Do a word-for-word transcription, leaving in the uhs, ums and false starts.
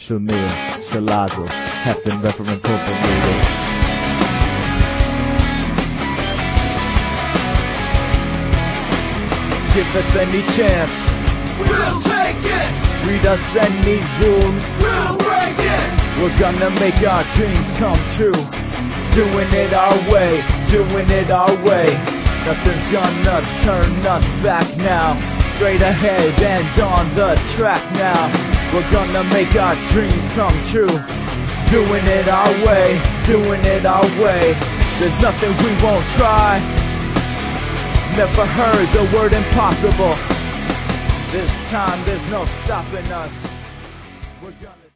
Shamir, Shalazo, Hefton Referent Incorporated. Give us any chance, we'll take it. Read us any rules, we'll break it. We're gonna make our dreams come true. Doing it our way, doing it our way. Nothing's gonna turn us back now. Straight ahead and on the track now. We're gonna make our dreams come true. Doing it our way, doing it our way. There's nothing we won't try. Never heard the word impossible. This time there's no stopping us.